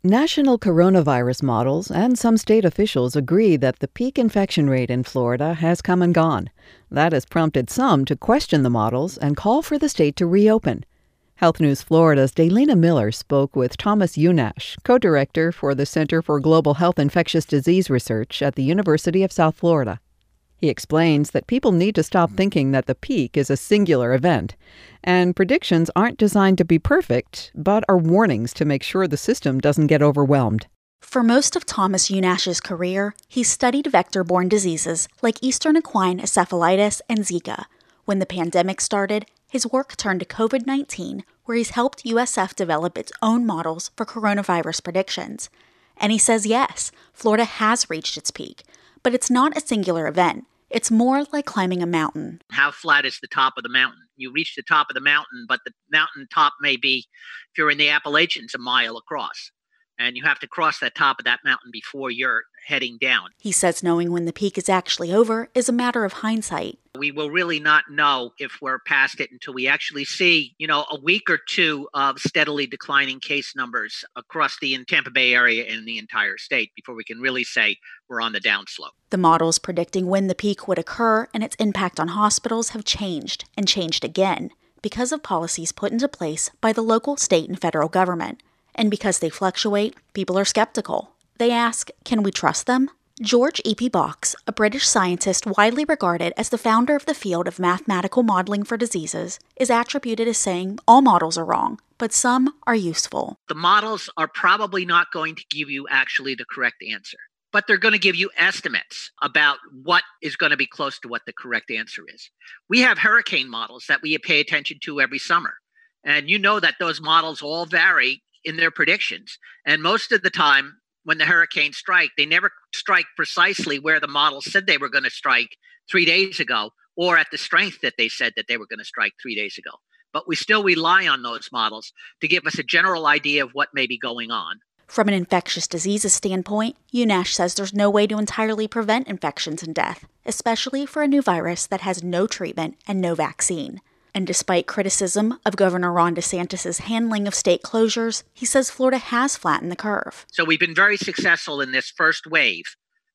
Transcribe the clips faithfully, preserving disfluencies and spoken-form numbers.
National coronavirus models and some state officials agree that the peak infection rate in Florida has come and gone. That has prompted some to question the models and call for the state to reopen. Health News Florida's Daylina Miller spoke with Thomas Unash, co-director for the Center for Global Health Infectious Disease Research at the University of South Florida. He explains that people need to stop thinking that the peak is a singular event, and predictions aren't designed to be perfect, but are warnings to make sure the system doesn't get overwhelmed. For most of Thomas Unash's career, he studied vector-borne diseases like Eastern equine encephalitis and Zika. When the pandemic started, his work turned to covid nineteen, where he's helped U S F develop its own models for coronavirus predictions. And he says yes, Florida has reached its peak, but it's not a singular event. It's more like climbing a mountain. How flat is the top of the mountain? You reach the top of the mountain, but the mountain top may be, if you're in the Appalachians, a mile across. And you have to cross that top of that mountain before you're heading down. He says knowing when the peak is actually over is a matter of hindsight. We will really not know if we're past it until we actually see, you know, a week or two of steadily declining case numbers across the Tampa Bay area and the entire state before we can really say we're on the downslope. The models predicting when the peak would occur and its impact on hospitals have changed and changed again because of policies put into place by the local, state, and federal government. And because they fluctuate, people are skeptical. They ask, can we trust them? George E P Box, a British scientist widely regarded as the founder of the field of mathematical modeling for diseases, is attributed as saying all models are wrong, but some are useful. The models are probably not going to give you actually the correct answer, but they're going to give you estimates about what is going to be close to what the correct answer is. We have hurricane models that we pay attention to every summer, and you know that those models all vary in their predictions. And most of the time, when the hurricanes strike, they never strike precisely where the model said they were going to strike three days ago or at the strength that they said that they were going to strike three days ago. But we still rely on those models to give us a general idea of what may be going on. From an infectious diseases standpoint, Unash says there's no way to entirely prevent infections and death, especially for a new virus that has no treatment and no vaccine. And despite criticism of Governor Ron DeSantis' handling of state closures, he says Florida has flattened the curve. So we've been very successful in this first wave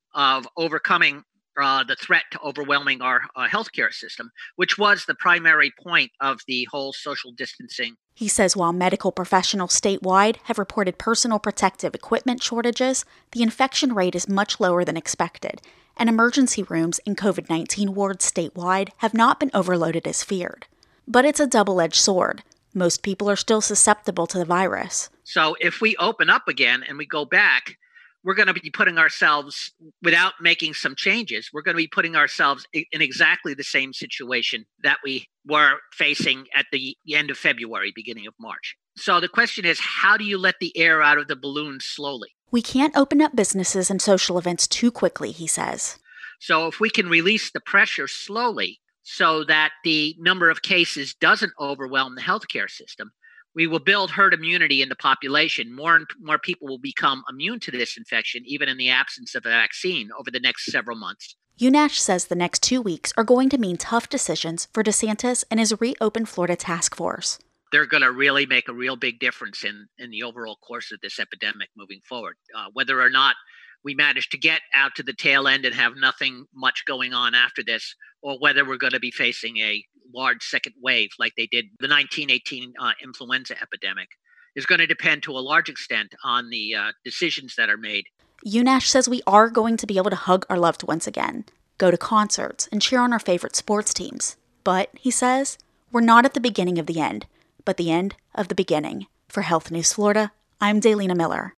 of overcoming uh, the threat to overwhelming our uh, healthcare system, which was the primary point of the whole social distancing. He says while medical professionals statewide have reported personal protective equipment shortages, the infection rate is much lower than expected, and emergency rooms in covid nineteen wards statewide have not been overloaded as feared. But it's a double-edged sword. Most people are still susceptible to the virus. So if we open up again and we go back, we're going to be putting ourselves, without making some changes, we're going to be putting ourselves in exactly the same situation that we were facing at the end of February, beginning of March. So the question is, how do you let the air out of the balloon slowly? We can't open up businesses and social events too quickly, he says. So if we can release the pressure slowly, so that the number of cases doesn't overwhelm the healthcare system, we will build herd immunity in the population. More and more people will become immune to this infection, even in the absence of a vaccine, over the next several months. Unash says the next two weeks are going to mean tough decisions for DeSantis and his reopened Florida task force. They're going to really make a real big difference in, in the overall course of this epidemic moving forward. Uh, whether or not we manage to get out to the tail end and have nothing much going on after this, or whether we're going to be facing a large second wave like they did the nineteen eighteen uh, influenza epidemic, is going to depend to a large extent on the uh, decisions that are made. Unash says we are going to be able to hug our loved ones again, go to concerts, and cheer on our favorite sports teams. But, he says, we're not at the beginning of the end, but the end of the beginning. For Health News Florida, I'm Daylina Miller.